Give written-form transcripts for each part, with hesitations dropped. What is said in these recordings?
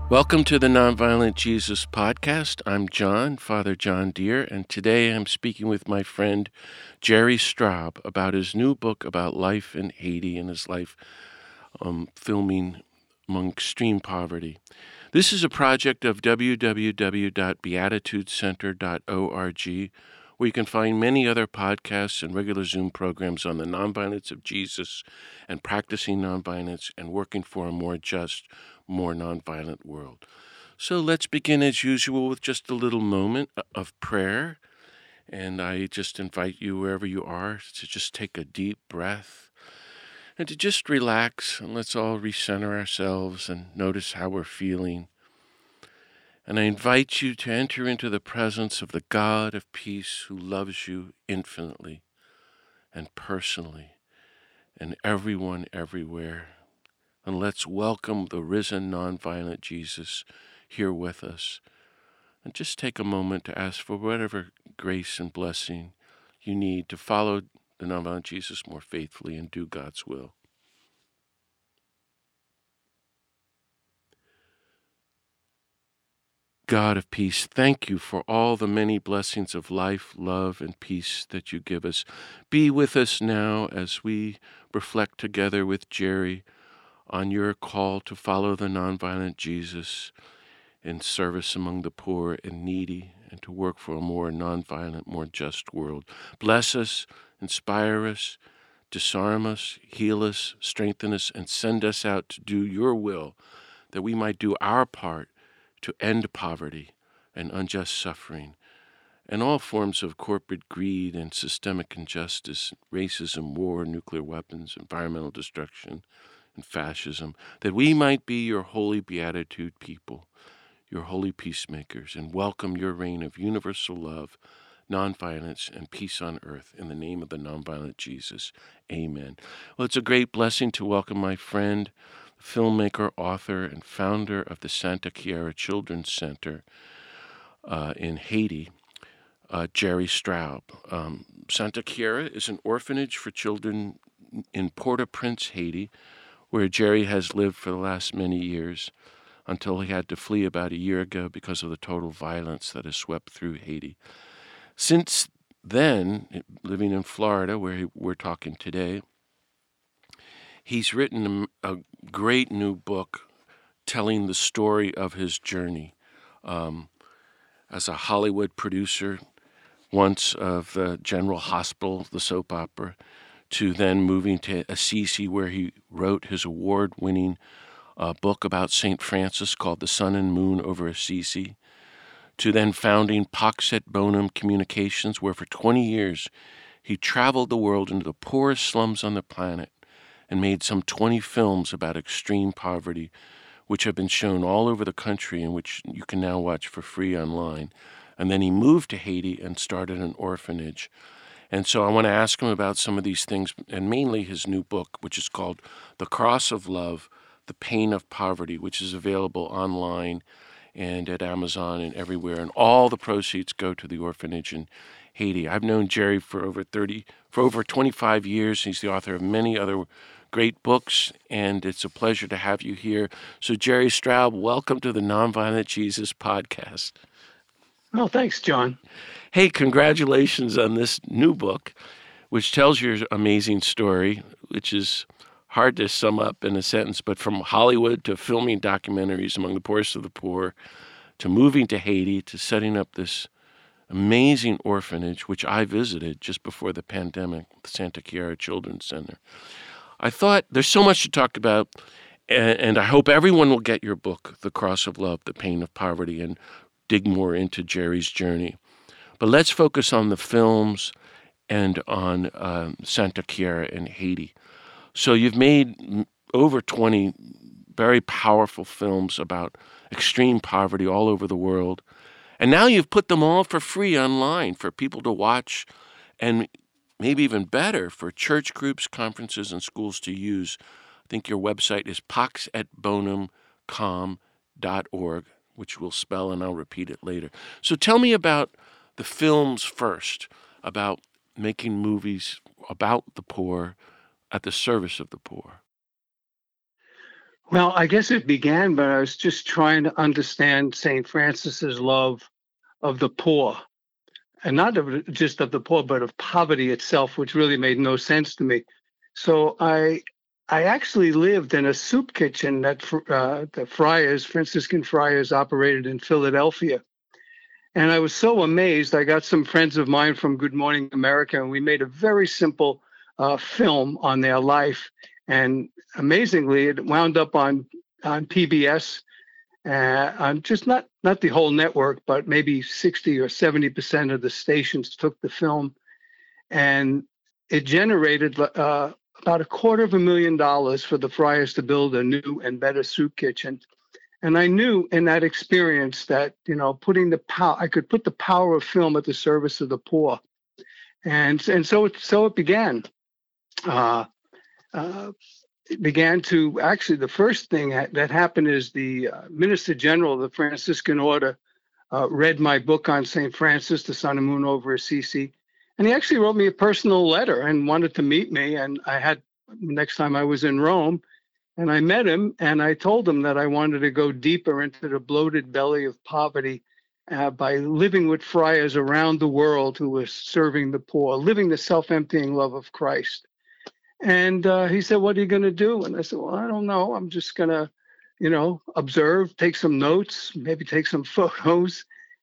Welcome to the Nonviolent Jesus podcast. I'm John, Father John Deere, and today I'm speaking with my friend Jerry Straub about his new book about life in Haiti and his life filming among extreme poverty. This is a project of www.beatitudecenter.org, where you can find many other podcasts and regular Zoom programs on the nonviolence of Jesus and practicing nonviolence and working for a more just, more nonviolent world. So let's begin as usual with just a little moment of prayer. And I just invite you, wherever you are, to just take a deep breath and to just relax, and let's all recenter ourselves and notice how we're feeling. And I invite you to enter into the presence of the God of peace who loves you infinitely and personally and everyone everywhere. And let's welcome the risen nonviolent Jesus here with us. And just take a moment to ask for whatever grace and blessing you need to follow the nonviolent Jesus more faithfully and do God's will. God of peace, thank you for all the many blessings of life, love, and peace that you give us. Be with us now as we reflect together with Jerry on your call to follow the nonviolent Jesus in service among the poor and needy and to work for a more nonviolent, more just world. Bless us, inspire us, disarm us, heal us, strengthen us, and send us out to do your will, that we might do our part to end poverty and unjust suffering and all forms of corporate greed and systemic injustice, racism, war, nuclear weapons, environmental destruction, and fascism, that we might be your holy beatitude people, your holy peacemakers, and welcome your reign of universal love, nonviolence, and peace on earth in the name of the nonviolent Jesus. Amen. Well, it's a great blessing to welcome my friend, filmmaker, author, and founder of the Santa Chiara Children's Center in Haiti, Jerry Straub. Santa Chiara is an orphanage for children in Port-au-Prince, Haiti, where Jerry has lived for the last many years until he had to flee about a year ago because of the total violence that has swept through Haiti. Since then, living in Florida, where we're talking today, he's written a great new book telling the story of his journey as a Hollywood producer, once of the General Hospital, the soap opera, to then moving to Assisi, where he wrote his award-winning book about St. Francis called The Sun and Moon over Assisi, to then founding Pax et Bonum Communications, where for 20 years he traveled the world into the poorest slums on the planet and made some 20 films about extreme poverty, which have been shown all over the country and which you can now watch for free online. And then he moved to Haiti and started an orphanage. And so I want to ask him about some of these things, and mainly his new book, which is called The Cross of Love, The Pain of Poverty, which is available online and at Amazon and everywhere. And all the proceeds go to the orphanage in Haiti. I've known Jerry for over 25 years. He's the author of many other great books, and it's a pleasure to have you here. So Jerry Straub, welcome to the Nonviolent Jesus podcast. Oh, thanks, John. Hey, congratulations on this new book, which tells your amazing story, which is hard to sum up in a sentence, but from Hollywood to filming documentaries among the poorest of the poor, to moving to Haiti, to setting up this amazing orphanage, which I visited just before the pandemic, the Santa Chiara Children's Center. I thought there's so much to talk about, and I hope everyone will get your book, The Cross of Love, The Pain of Poverty, and dig more into Jerry's journey. But let's focus on the films and on Santa Chiara in Haiti. So you've made over 20 very powerful films about extreme poverty all over the world. And now you've put them all for free online for people to watch, and maybe even better, for church groups, conferences, and schools to use. I think your website is paxetbonumcom.org, which we'll spell, and I'll repeat it later. So tell me about the films first, about making movies about the poor at the service of the poor. Well, I guess it began, but I was just trying to understand St. Francis's love of the poor, and not just of the poor, but of poverty itself, which really made no sense to me. So I actually lived in a soup kitchen that the friars, Franciscan friars, operated in Philadelphia. And I was so amazed. I got some friends of mine from Good Morning America, and we made a very simple film on their life. And amazingly, it wound up on PBS, on just not the whole network, but maybe 60 or 70% of the stations took the film, and it generated about $250,000 for the Friars to build a new and better soup kitchen. And I knew in that experience that, putting I could put the power of film at the service of the poor, and so it began. Uh, uh, it began to actually, the first thing that happened is the Minister General of the Franciscan Order read my book on St. Francis, the Sun and Moon over Assisi, and he actually wrote me a personal letter and wanted to meet me. And next time I was in Rome, and I met him, and I told him that I wanted to go deeper into the bloated belly of poverty by living with friars around the world who were serving the poor, living the self-emptying love of Christ. And he said, "What are you going to do?" And I said, "Well, I don't know. I'm just going to, observe, take some notes, maybe take some photos."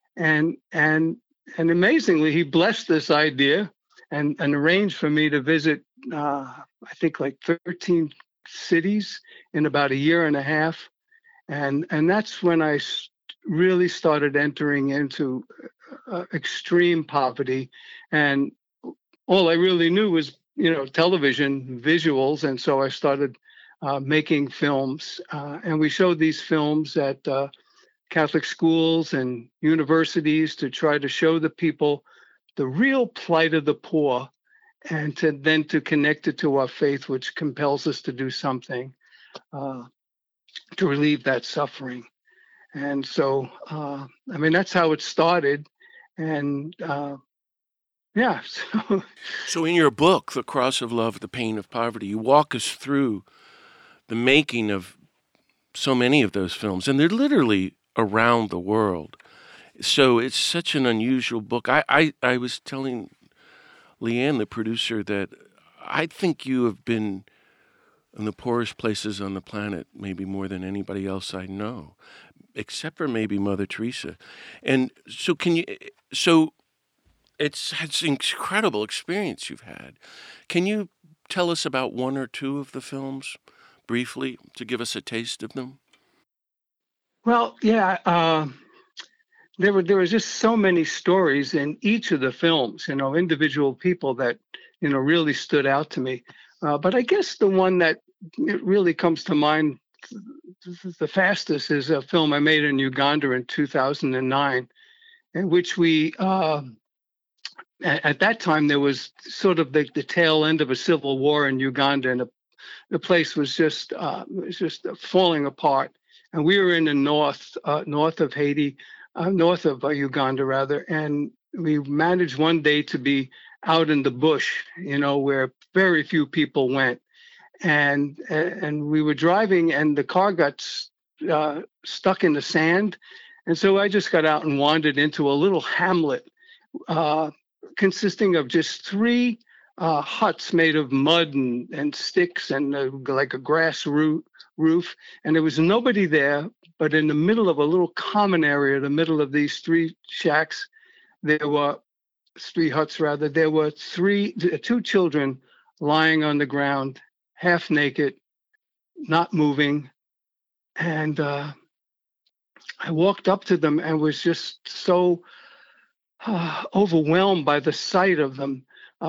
And amazingly, he blessed this idea and arranged for me to visit, I think, like 13 cities in about a year and a half. And that's when I really started entering into extreme poverty. And all I really knew was, television, visuals. And so I started making films. And we showed these films at Catholic schools and universities to try to show the people the real plight of the poor, and to connect it to our faith, which compels us to do something to relieve that suffering. And so, that's how it started. And yeah. So in your book, The Cross of Love, The Pain of Poverty, you walk us through the making of so many of those films, and they're literally around the world. So it's such an unusual book. I was telling Leanne, the producer, that I think you have been in the poorest places on the planet, maybe more than anybody else I know, except for maybe Mother Teresa. And so it's an incredible experience you've had. Can you tell us about one or two of the films briefly to give us a taste of them? Well, yeah. There was just so many stories in each of the films, individual people that, really stood out to me. But I guess the one that really comes to mind the fastest is a film I made in Uganda in 2009, in which at that time, there was sort of the tail end of a civil war in Uganda, and the place was just falling apart. And we were in the north of Haiti, north of Uganda rather, and we managed one day to be out in the bush, where very few people went, and we were driving, and the car got stuck in the sand, and so I just got out and wandered into a little hamlet consisting of just three huts made of mud and sticks and like a grass roof. And there was nobody there, but in the middle of a little common area, the middle of these three shacks, there were three huts rather, there were two children lying on the ground, half naked, not moving. And I walked up to them and was just so overwhelmed by the sight of them.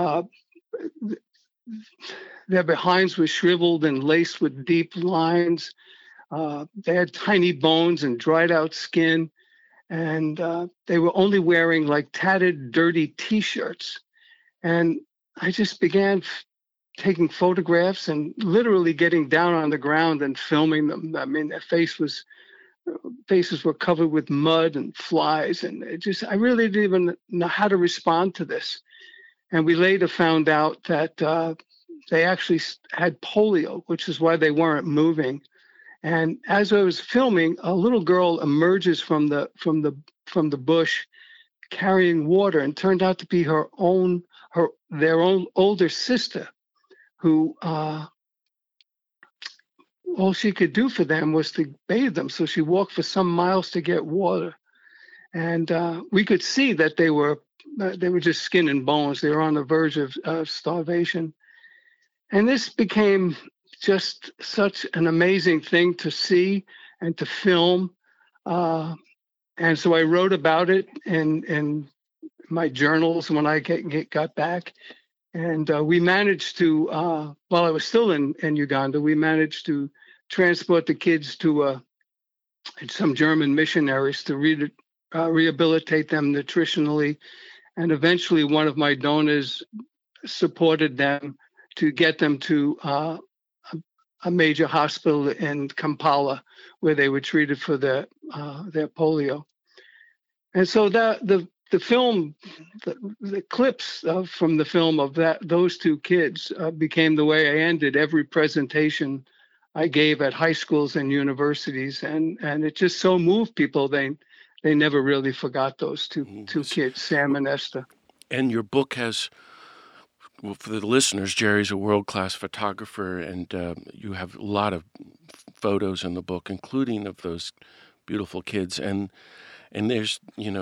Their behinds were shriveled and laced with deep lines. They had tiny bones and dried out skin, and they were only wearing like tattered, dirty T-shirts. And I just began taking photographs and literally getting down on the ground and filming them. I mean, their faces were covered with mud and flies, and I really didn't even know how to respond to this. And we later found out that they actually had polio, which is why they weren't moving. And as I was filming, a little girl emerges from the bush carrying water, and turned out to be their own older sister, who all she could do for them was to bathe them. So she walked for some miles to get water, and we could see that they were just skin and bones. They were on the verge of starvation, and this became just such an amazing thing to see and to film. And so I wrote about it in my journals when I got back. And we managed to, while I was still in Uganda, we managed to transport the kids to some German missionaries to rehabilitate them nutritionally. And eventually one of my donors supported them to get them to a major hospital in Kampala, where they were treated for their polio. And so the film, the clips from the film of those two kids became the way I ended every presentation I gave at high schools and universities, and it just so moved people. They never really forgot those two kids, Sam and Esther. And your book has, well, for the listeners, Jerry's a world-class photographer, and you have a lot of photos in the book, including of those beautiful kids. And there's,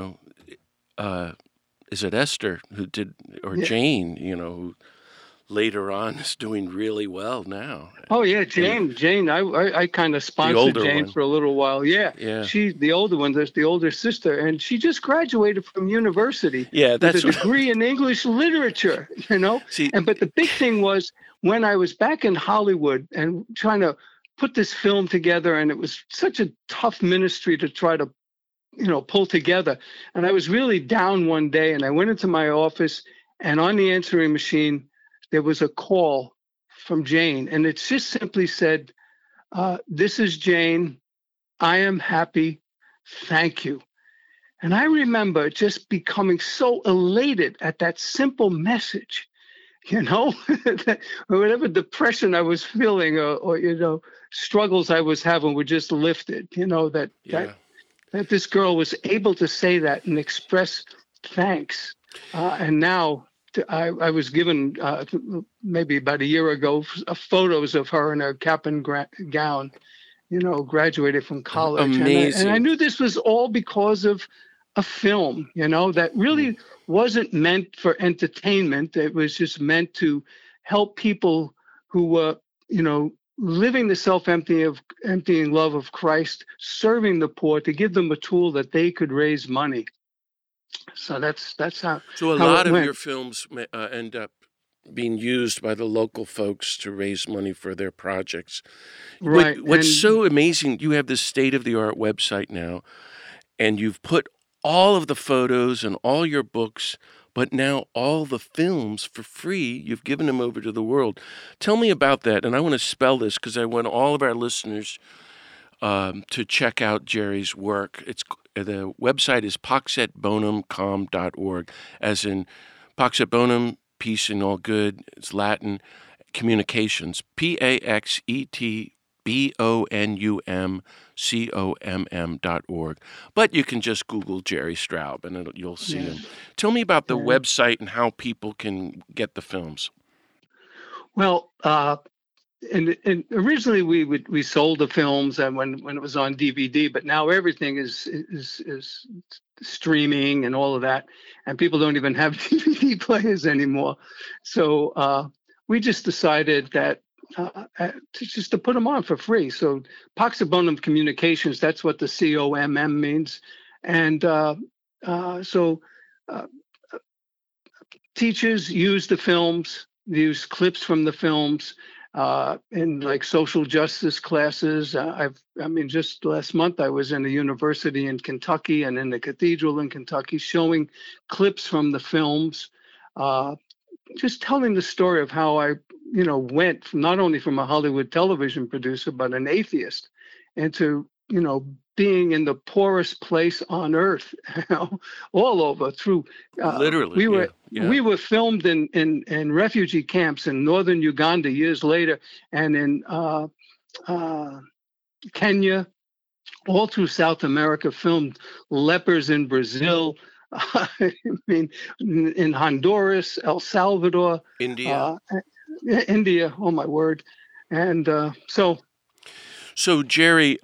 is it Esther who did, or Yeah. Jane, who later on is doing really well now? Oh yeah, Jane. I kind of sponsored Jane for a little while. Yeah. She's the older one. There's the older sister, and she just graduated from university. Yeah, that's with a degree in English literature. See, but the big thing was when I was back in Hollywood and trying to put this film together, and it was such a tough ministry to try to, pull together. And I was really down one day, and I went into my office, and on the answering machine there was a call from Jane, and it just simply said, "This is Jane. I am happy. Thank you." And I remember just becoming so elated at that simple message, or whatever depression I was feeling, or struggles I was having were just lifted. That this girl was able to say that and express thanks. And now I was given maybe about a year ago photos of her in her cap and gown, graduated from college. Amazing. And I knew this was all because of a film, that really wasn't meant for entertainment. It was just meant to help people who were, living the self-emptying love of Christ, serving the poor, to give them a tool that they could raise money. So that's how. So a lot of your films end up being used by the local folks to raise money for their projects. Right. What's so amazing, you have this state-of-the-art website now, and you've put all of the photos and all your books, but now all the films for free. You've given them over to the world. Tell me about that. And I want to spell this because I want all of our listeners to check out Jerry's work. The website is pax-et-bonum.com.org, as in Pax et Bonum, peace and all good. It's Latin. Communications, paxetbonumcom.org. But you can just Google Jerry Straub and you'll see him. Tell me about the website and how people can get the films. Well, and originally we sold the films and when it was on DVD, but now everything is streaming and all of that, and people don't even have DVD players anymore. So we just decided that to put them on for free. So Pax et Bonum Communications, that's what the COMM means, and so teachers use the films, use clips from the films. In like social justice classes. Just last month I was in a university in Kentucky and in the cathedral in Kentucky showing clips from the films, just telling the story of how I, went from, not only from a Hollywood television producer, but an atheist, into, being in the poorest place on earth, all over through. Literally, we were filmed in refugee camps in northern Uganda years later, and in Kenya, all through South America, filmed lepers in Brazil, I mean, in Honduras, El Salvador, India. uh, India. Oh my word! And So, Jerry,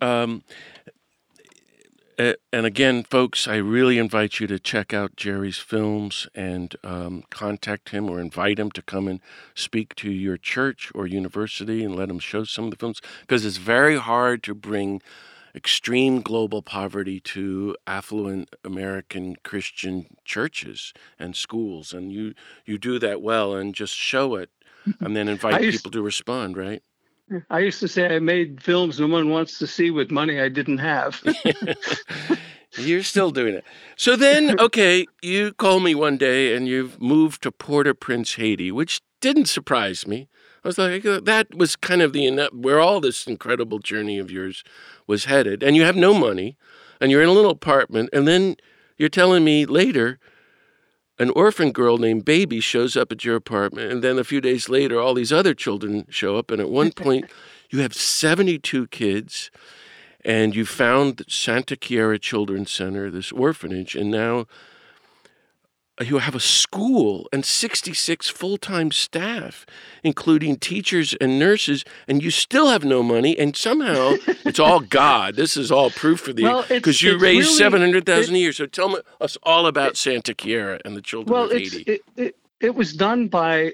and again, folks, I really invite you to check out Jerry's films and contact him or invite him to come and speak to your church or university and let him show some of the films, because it's very hard to bring extreme global poverty to affluent American Christian churches and schools. And you do that well, and just show it and then invite people to respond, right? I used to say I made films no one wants to see with money I didn't have. You're still doing it. So then, okay, you call me one day and you've moved to Port-au-Prince, Haiti, which didn't surprise me. I was like, that was kind of where all this incredible journey of yours was headed. And you have no money, and you're in a little apartment, and then you're telling me later an orphan girl named Baby shows up at your apartment, and then a few days later, all these other children show up, and at one point, you have 72 kids, and you found Santa Chiara Children's Center, this orphanage, and now you have a school and 66 full-time staff, including teachers and nurses, and you still have no money, and somehow it's all God. This is all proof for the, because you raised $700,000 a year. So tell us all about Santa Chiara and the children of Haiti. It was done by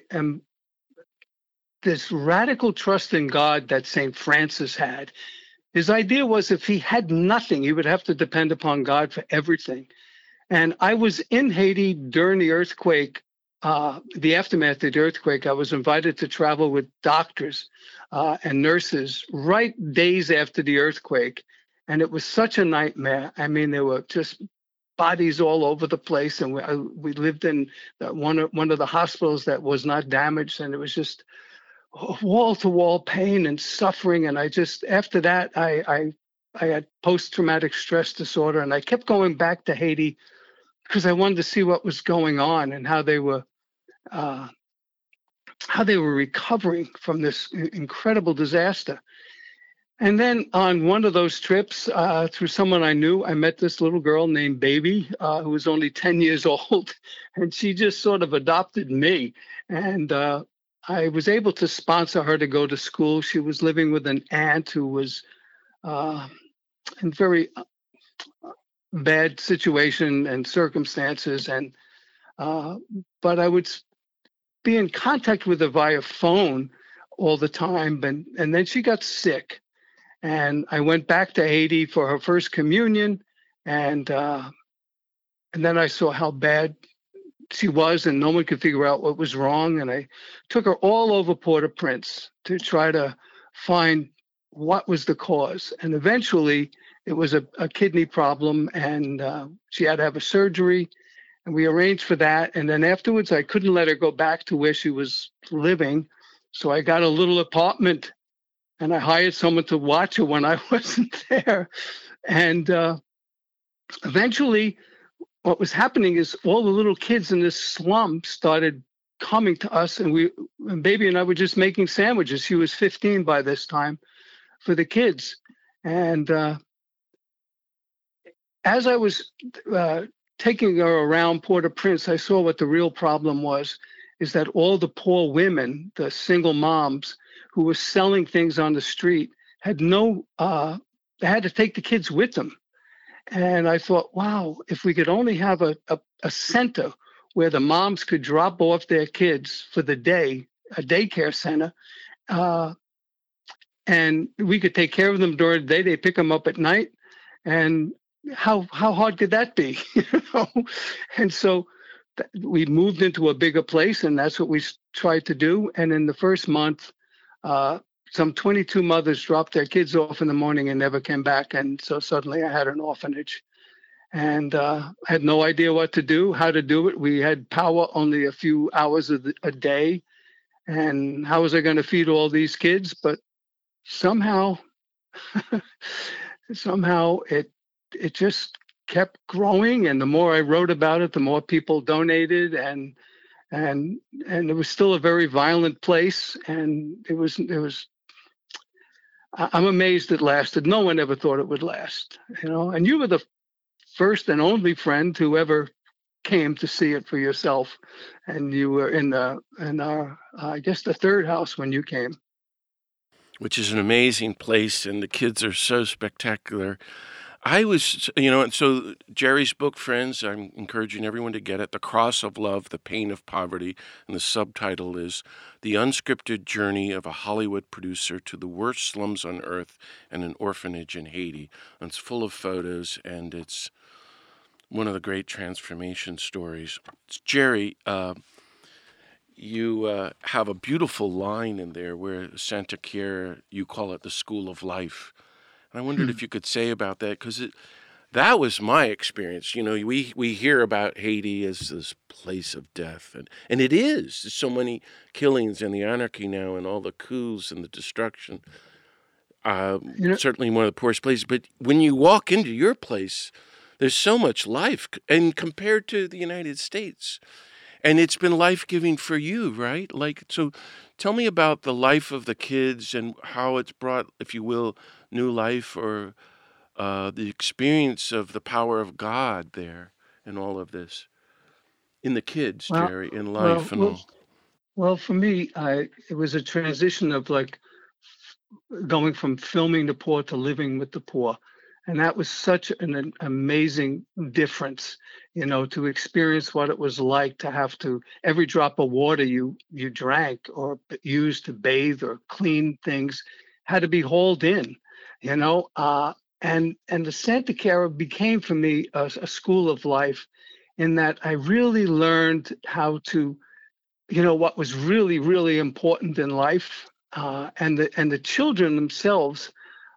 this radical trust in God that St. Francis had. His idea was if he had nothing, he would have to depend upon God for everything. And I was in Haiti during the earthquake, the aftermath of the earthquake. I was invited to travel with doctors and nurses right days after the earthquake. And it was such a nightmare. I mean, there were just bodies all over the place. And we lived in one of the hospitals that was not damaged. And it was just wall-to-wall pain and suffering. And after that, I had post-traumatic stress disorder. And I kept going back to Haiti because I wanted to see what was going on and how they were recovering from this incredible disaster. And then on one of those trips, through someone I knew, I met this little girl named Baby, who was only 10 years old, and she just sort of adopted me. And I was able to sponsor her to go to school. She was living with an aunt who was in very bad situation and circumstances, and but I would be in contact with her via phone all the time. And then she got sick, and I went back to Haiti for her first communion, and then I saw how bad she was, and no one could figure out what was wrong. And I took her all over Port-au-Prince to try to find what was the cause. And eventually, it was a kidney problem, and she had to have a surgery, and we arranged for that. And then afterwards, I couldn't let her go back to where she was living, so I got a little apartment, and I hired someone to watch her when I wasn't there. And eventually, what was happening is all the little kids in this slum started coming to us, and Baby and I were just making sandwiches. She was 15 by this time for the kids. And as I was taking her around Port-au-Prince, I saw what the real problem was, is that all the poor women, the single moms who were selling things on the street, had they had to take the kids with them. And I thought, wow, if we could only have a center where the moms could drop off their kids for the day, a daycare center, and we could take care of them during the day. They pick them up at night, and how hard could that be? And so we moved into a bigger place, and that's what we tried to do. And in the first month, some 22 mothers dropped their kids off in the morning and never came back. And so suddenly I had an orphanage, and I had no idea what to do, how to do it. We had power only a few hours a day. And how was I going to feed all these kids? But somehow it just kept growing. And the more I wrote about it, the more people donated, and it was still a very violent place. And it was I'm amazed it lasted. No one ever thought it would last, and you were the first and only friend who ever came to see it for yourself. And you were in our, I guess, the third house when you came. Which is an amazing place, and the kids are so spectacular. I was, and so Jerry's book, friends, I'm encouraging everyone to get it, The Cross of Love, The Pain of Poverty, and the subtitle is The Unscripted Journey of a Hollywood Producer to the Worst Slums on Earth and an Orphanage in Haiti. And it's full of photos, and it's one of the great transformation stories. Jerry, you have a beautiful line in there where Santa Chiara, you call it the school of life. And I wondered if you could say about that, because that was my experience. We hear about Haiti as this place of death, and it is. There's so many killings and the anarchy now and all the coups and the destruction. Certainly one of the poorest places. But when you walk into your place, there's so much life, and compared to the United States. And it's been life-giving for you, right? So tell me about the life of the kids and how it's brought, if you will, new life, or the experience of the power of God there in all of this. In the kids, Jerry, in life and all. Well, for me, it was a transition of going from filming the poor to living with the poor. And that was such an amazing difference, to experience what it was like to have to, every drop of water you drank or used to bathe or clean things had to be hauled in, and the Santa Chiara became for me a school of life, in that I really learned how to, what was really, really important in life, and the children themselves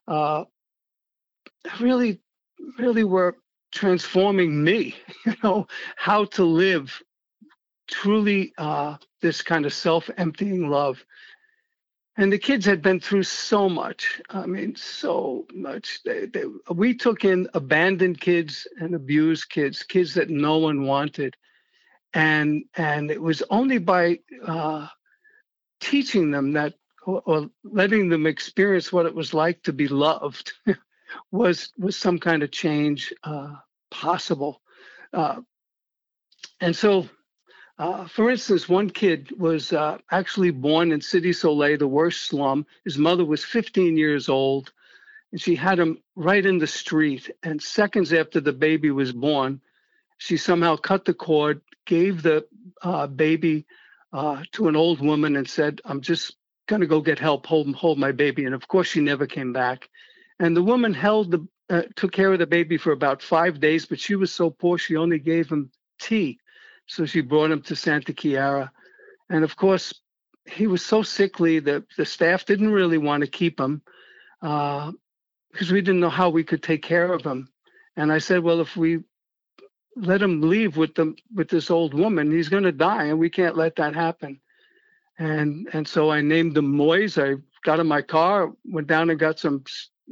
really, really were transforming me, how to live truly this kind of self-emptying love. And the kids had been through so much. I mean, so much. We took in abandoned kids and abused kids that no one wanted. And it was only by teaching them that, or letting them experience what it was like to be loved, was some kind of change possible. And so, for instance, one kid was actually born in Cité Soleil, the worst slum. His mother was 15 years old, and she had him right in the street. And seconds after the baby was born, she somehow cut the cord, gave the baby to an old woman, and said, "I'm just going to go get help, hold my baby." And of course, she never came back. And the woman took care of the baby for about 5 days, but she was so poor, she only gave him tea. So she brought him to Santa Chiara. And of course, he was so sickly that the staff didn't really want to keep him because we didn't know how we could take care of him. And I said, well, if we let him leave with this old woman, he's going to die, and we can't let that happen. And so I named him Moise. I got in my car, went down and got some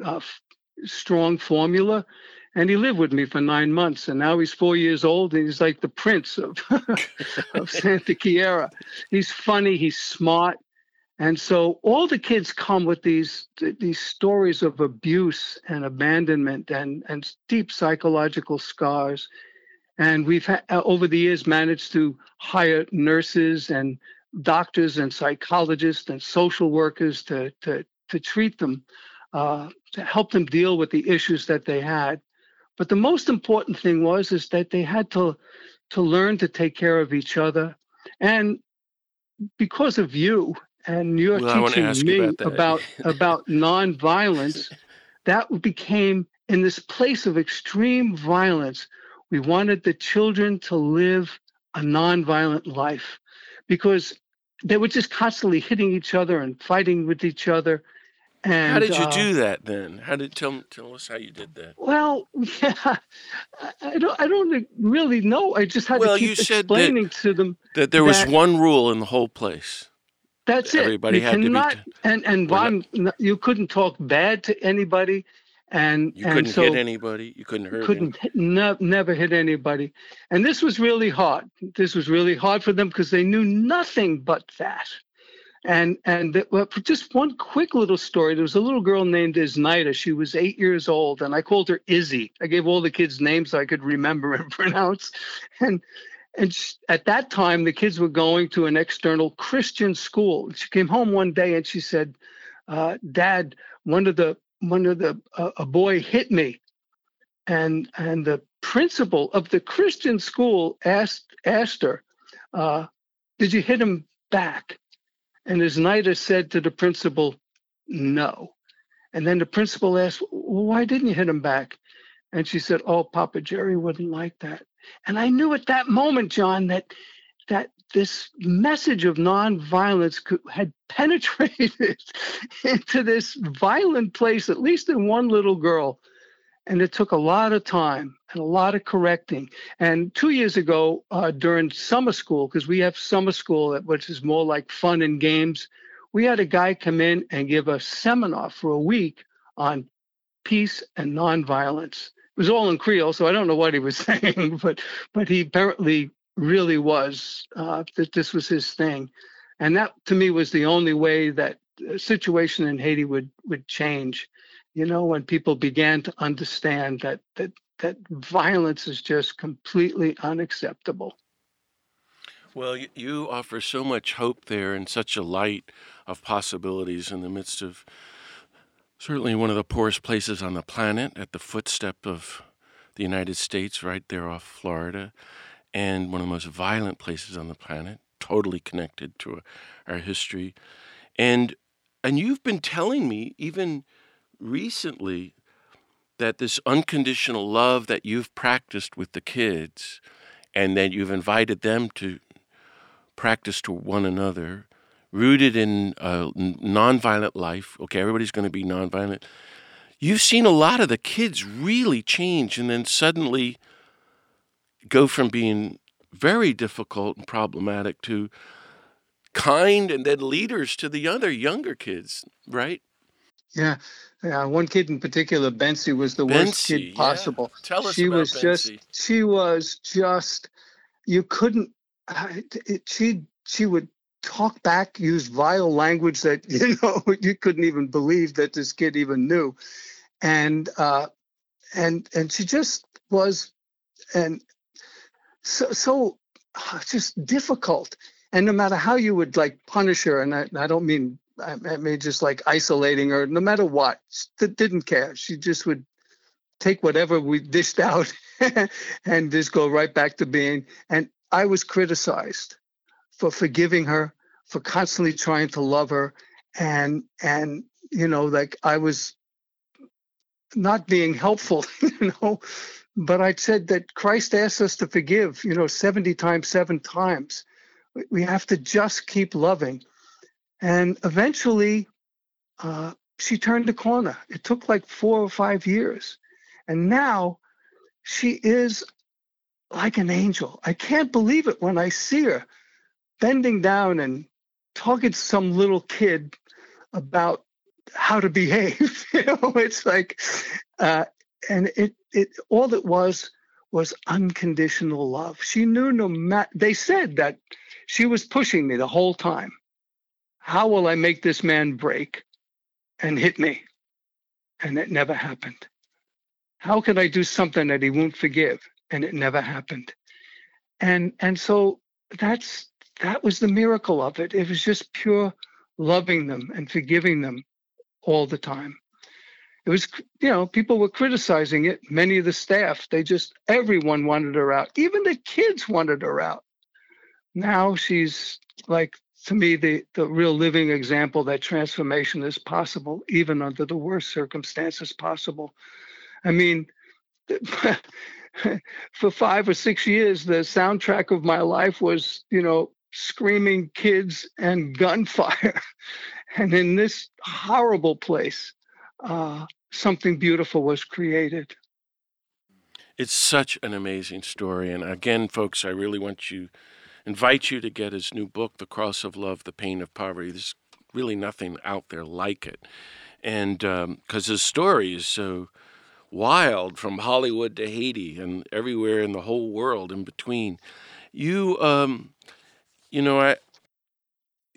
strong formula, and he lived with me for 9 months. And now he's 4 years old, and he's like the prince of of Santa Chiara. He's funny, he's smart. And so all the kids come with these stories of abuse and abandonment and deep psychological scars. And we've over the years managed to hire nurses and doctors and psychologists and social workers to treat them, to help them deal with the issues that they had. But the most important thing is that they had to learn to take care of each other. And because of you and your teaching me about nonviolence, that became, in this place of extreme violence, we wanted the children to live a nonviolent life, because they were just constantly hitting each other and fighting with each other. And how did you do that then? How did tell us how you did that? Well, yeah, I don't really know. I just had to keep explaining to them that there was one rule in the whole place. That's it. Everybody had to be. You couldn't talk bad to anybody, and you couldn't hit anybody. You couldn't hurt. Never hit anybody. And this was really hard. This was really hard for them because they knew nothing but that. Well, just one quick little story. There was a little girl named Isnida. She was 8 years old, and I called her Izzy. I gave all the kids names so I could remember and pronounce. And at that time, the kids were going to an external Christian school. She came home one day and she said, "Dad, a boy hit me," and the principal of the Christian school asked her, "Did you hit him back?" And Isnida said to the principal, "No." And then the principal asked, "Well, why didn't you hit him back?" And she said, "Oh, Papa Jerry wouldn't like that." And I knew at that moment, John, that this message of nonviolence had penetrated into this violent place, at least in one little girl. And it took a lot of time and a lot of correcting. And 2 years ago, during summer school, because we have summer school, which is more like fun and games, we had a guy come in and give a seminar for a week on peace and nonviolence. It was all in Creole, so I don't know what he was saying, but he apparently really was, that this was his thing. And that, to me, was the only way that the situation in Haiti would change. When people began to understand that violence is just completely unacceptable. Well, you offer so much hope there and such a light of possibilities in the midst of certainly one of the poorest places on the planet, at the footstep of the United States, right there off Florida, and one of the most violent places on the planet, totally connected to our history. And you've been telling me, even recently, that this unconditional love that you've practiced with the kids and that you've invited them to practice to one another, rooted in a nonviolent life. Okay, everybody's going to be nonviolent. You've seen a lot of the kids really change and then suddenly go from being very difficult and problematic to kind, and then leaders to the other younger kids, right? Yeah. One kid in particular, Bensi, was the worst kid possible. Yeah. Tell us about Bensi. She was just, you couldn't, she would talk back, use vile language that, you couldn't even believe that this kid even knew. And she just was, and so just difficult. And no matter how you would punish her, and I don't mean, I mean just isolating her, no matter what, she didn't care. She just would take whatever we dished out and just go right back to being. And I was criticized for forgiving her, for constantly trying to love her. And I was not being helpful, but I said that Christ asked us to forgive, 70 times, 7 times. We have to just keep loving. And eventually, she turned the corner. It took 4 or 5 years. And now she is like an angel. I can't believe it when I see her bending down and talking to some little kid about how to behave. It's and it all it was unconditional love. She knew no matter, they said that she was pushing me the whole time. How will I make this man break and hit me? And it never happened. How could I do something that he won't forgive? And it never happened. And so that was the miracle of it. It was just pure loving them and forgiving them all the time. It was, people were criticizing it. Many of the staff, everyone wanted her out. Even the kids wanted her out. Now she's to me, the real living example that transformation is possible, even under the worst circumstances possible. I mean, for 5 or 6 years, the soundtrack of my life was, screaming kids and gunfire. And in this horrible place, something beautiful was created. It's such an amazing story. And again, folks, I really invite you to get his new book, The Cross of Love, The Pain of Poverty. There's really nothing out there like it. And because his story is so wild, from Hollywood to Haiti and everywhere in the whole world in between.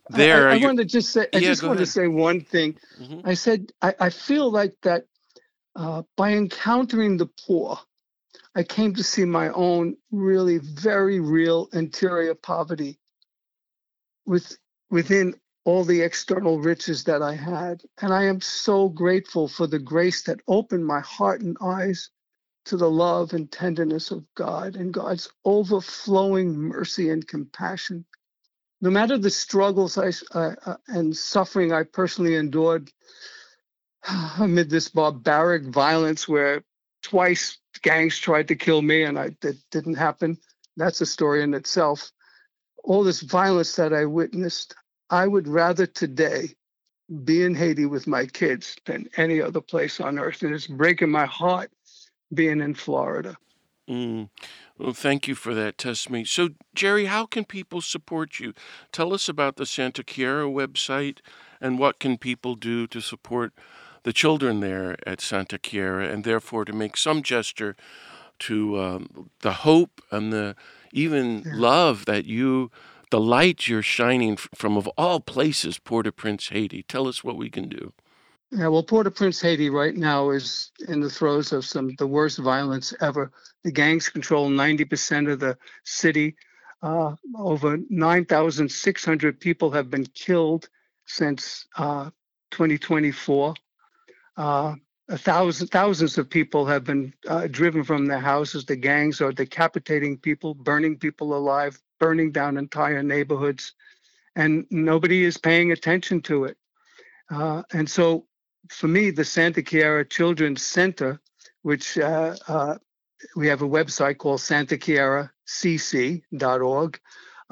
there. I You, want to just say, I yeah, just go want to ahead. say one thing. Hmm. I said, I feel like that by encountering the poor, I came to see my own really very real interior poverty with, within all the external riches that I had. And I am so grateful for the grace that opened my heart and eyes to the love and tenderness of God and God's overflowing mercy and compassion. No matter the struggles and suffering I personally endured amid this barbaric violence where twice gangs tried to kill me and that didn't happen. That's a story in itself. All this violence that I witnessed, I would rather today be in Haiti with my kids than any other place on earth. And it's breaking my heart being in Florida. Mm. Well, thank you for that testimony. So, Jerry, how can people support you? Tell us about the Santa Chiara website and what can people do to support the children there at Santa Chiara and therefore to make some gesture to the hope and the even Yeah. love that you, the light you're shining from, of all places, Port-au-Prince, Haiti. Tell us what we can do. Yeah, well, Port-au-Prince, Haiti, right now is in the throes of the worst violence ever. The gangs control 90% of the city. Over 9,600 people have been killed since 2024. Thousands of people have been driven from their houses. The gangs are decapitating people, burning people alive, burning down entire neighborhoods, and nobody is paying attention to it. And so for me, the Santa Chiara Children's Center, which we have a website called santachiaracc.org.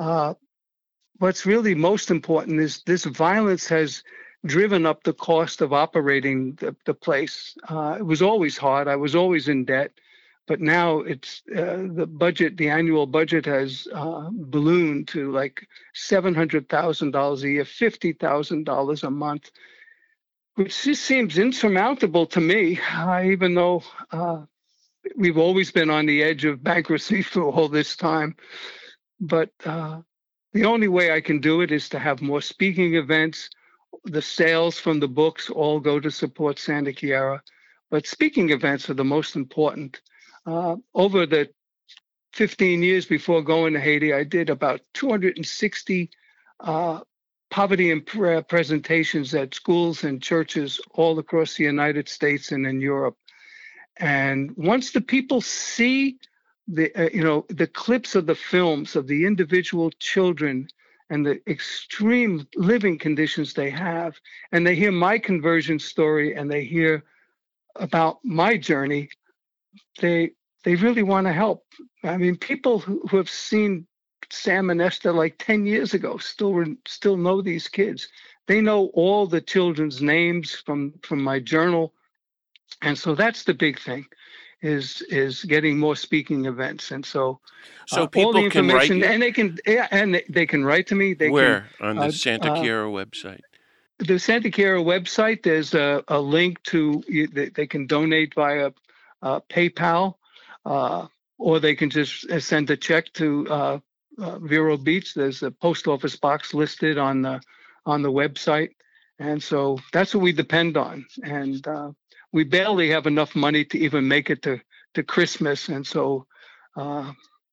What's really most important is this violence has driven up the cost of operating the place. It was always hard. I was always in debt. But now it's the annual budget has ballooned to like $700,000 a year, $50,000 a month, which just seems insurmountable to me, even though we've always been on the edge of bankruptcy for all this time. But the only way I can do it is to have more speaking events. The sales from the books all go to support Santa Chiara. But speaking events are the most important. Over the 15 years before going to Haiti, I did about 260 poverty and prayer presentations at schools and churches all across the United States and in Europe. And once the people see the clips of the films of the individual children and the extreme living conditions they have, and they hear my conversion story and they hear about my journey, they they really want to help. I mean, people who have seen Sam and Esther like 10 years ago still know these kids. They know all the children's names from my journal. And so that's the big thing is getting more speaking events. And so So all the people can write information, you and they can write to me. They can where on the uh, Santa uh, Chiara website? the Santa Chiara website. There's a link to they can donate via PayPal, uh, or they can just send a check to Vero Beach. There's a post office box listed on the website, and so that's what we depend on. And we barely have enough money to even make it to Christmas, and so uh,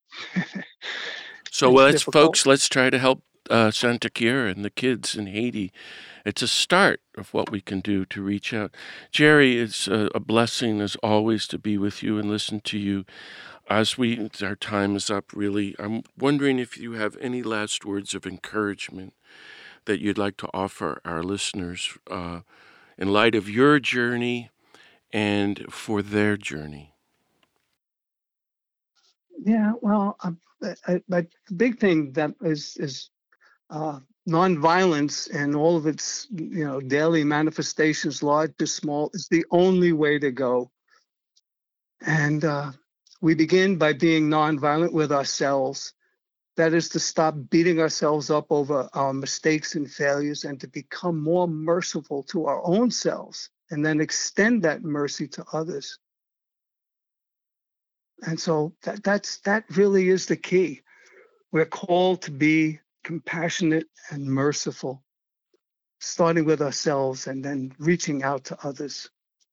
So it's let's, difficult. folks, let's try to help Santa Chiara and the kids in Haiti. It's a start of what we can do to reach out. Jerry, it's a blessing as always to be with you and listen to you. As our time is up, really, I'm wondering if you have any last words of encouragement that you'd like to offer our listeners in light of your journey and for their journey. Yeah, well, the big thing that is uh, nonviolence and all of its daily manifestations, large to small, is the only way to go. And we begin by being nonviolent with ourselves. That is to stop beating ourselves up over our mistakes and failures and to become more merciful to our own selves and then extend that mercy to others. And so that really is the key. We're called to be compassionate and merciful, starting with ourselves and then reaching out to others.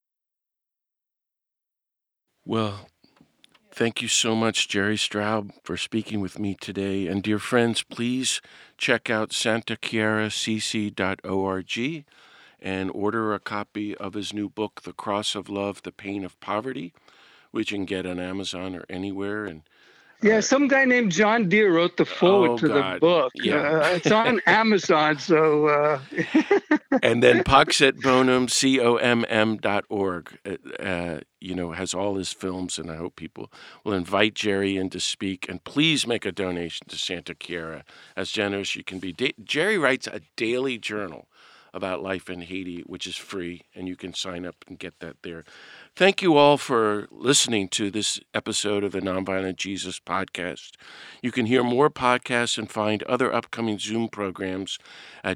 Well, thank you so much, Jerry Straub, for speaking with me today. And dear friends, please check out santaclaracc.org and order a copy of his new book, The Cross of Love, The Pain of Poverty, which you can get on Amazon or anywhere. And yeah, some guy named John Deere wrote the foreword to the book. Yeah. It's on Amazon, so... And then Pax et Bonum, COMM.org, has all his films, and I hope people will invite Jerry in to speak. And please make a donation to Santa Clara. As generous you can be. Jerry writes a daily journal about life in Haiti, which is free, and you can sign up and get that there. Thank you all for listening to this episode of the Nonviolent Jesus podcast. You can hear more podcasts and find other upcoming Zoom programs at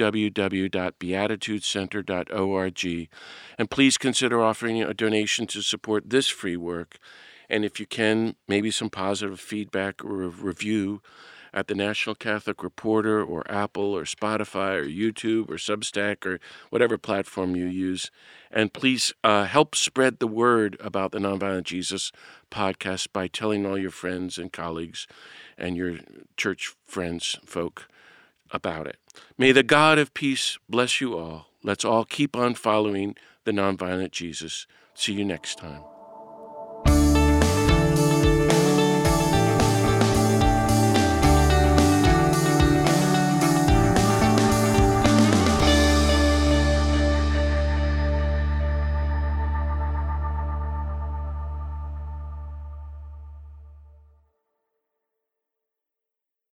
www.beatitudecenter.org. And please consider offering a donation to support this free work. And if you can, maybe some positive feedback or a review at the National Catholic Reporter or Apple or Spotify or YouTube or Substack or whatever platform you use. And please help spread the word about the Nonviolent Jesus podcast by telling all your friends and colleagues and your church friends, folk, about it. May the God of peace bless you all. Let's all keep on following the Nonviolent Jesus. See you next time.